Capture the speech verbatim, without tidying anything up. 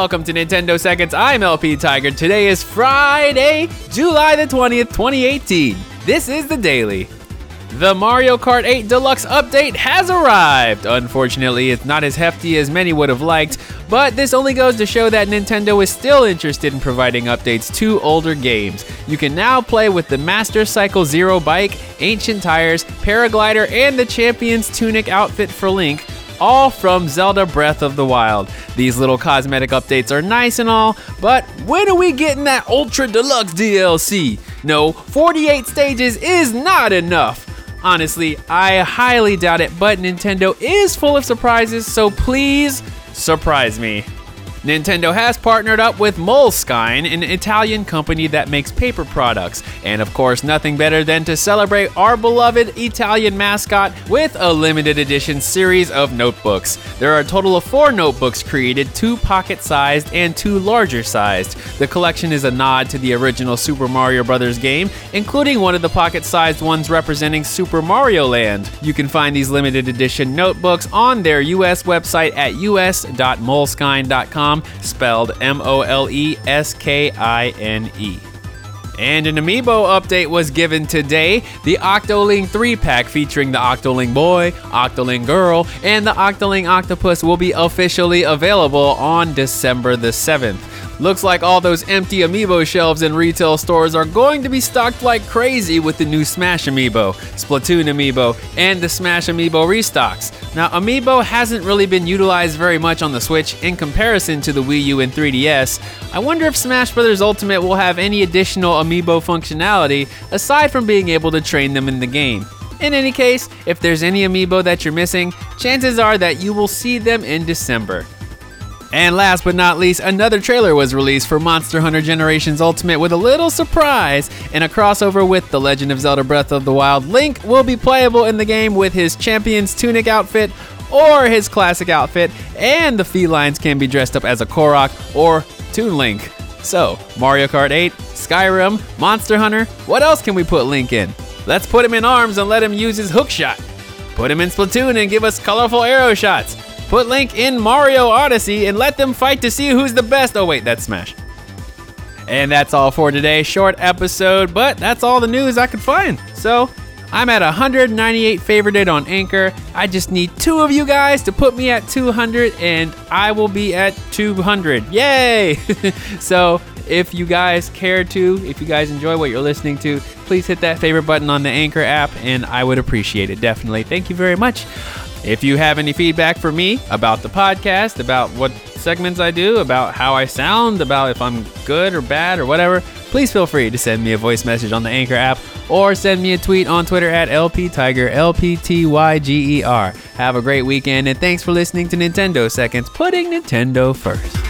Welcome to Nintendo Seconds. I'm L P Tiger. Today is Friday, July the twentieth, twenty eighteen. This is the Daily. The Mario Kart eight Deluxe update has arrived. Unfortunately, it's not as hefty as many would have liked, but this only goes to show that Nintendo is still interested in providing updates to older games. You can now play with the Master Cycle Zero bike, Ancient Tires, Paraglider, and the Champion's Tunic outfit for Link, all from Zelda Breath of the Wild. These little cosmetic updates are nice and all, but when are we getting that Ultra Deluxe D L C? No, forty-eight stages is not enough. Honestly, I highly doubt it, but Nintendo is full of surprises, so please surprise me. Nintendo has partnered up with Moleskine, an Italian company that makes paper products. And of course, nothing better than to celebrate our beloved Italian mascot with a limited edition series of notebooks. There are a total of four notebooks created, two pocket-sized and two larger-sized. The collection is a nod to the original Super Mario Bros. Game, including one of the pocket-sized ones representing Super Mario Land. You can find these limited edition notebooks on their U S website at u s dot moleskine dot com. Spelled M O L E S K I N E. And an Amiibo update was given today. The Octoling three pack featuring the Octoling Boy, Octoling Girl, and the Octoling Octopus will be officially available on December the seventh. Looks like all those empty Amiibo shelves in retail stores are going to be stocked like crazy with the new Smash Amiibo, Splatoon Amiibo, and the Smash Amiibo restocks. Now, Amiibo hasn't really been utilized very much on the Switch in comparison to the Wii U and three D S. I wonder if Smash Bros. Ultimate will have any additional Amiibo functionality aside from being able to train them in the game. In any case, if there's any Amiibo that you're missing, chances are that you will see them in December. And last but not least, another trailer was released for Monster Hunter Generations Ultimate with a little surprise. In a crossover with The Legend of Zelda Breath of the Wild, Link will be playable in the game with his Champion's Tunic outfit or his classic outfit, and the felines can be dressed up as a Korok or Toon Link. So, Mario Kart eight, Skyrim, Monster Hunter, what else can we put Link in? Let's put him in ARMS and let him use his hook shot. Put him in Splatoon and give us colorful arrow shots. Put Link in Mario Odyssey and let them fight to see who's the best. Oh wait, that's Smash. And that's all for today. Short episode, but that's all the news I could find. So, I'm at one hundred ninety-eight favorited on Anchor. I just need two of you guys to put me at two hundred and I will be at two hundred. Yay! So, if you guys care to, if you guys enjoy what you're listening to, please hit that favorite button on the Anchor app and I would appreciate it, definitely. Thank you very much. If you have any feedback for me about the podcast, about what segments I do, about how I sound, about if I'm good or bad or whatever, please feel free to send me a voice message on the Anchor app or send me a tweet on Twitter at L P Tiger, L P T Y G E R. Have a great weekend and thanks for listening to Nintendo Seconds, putting Nintendo first.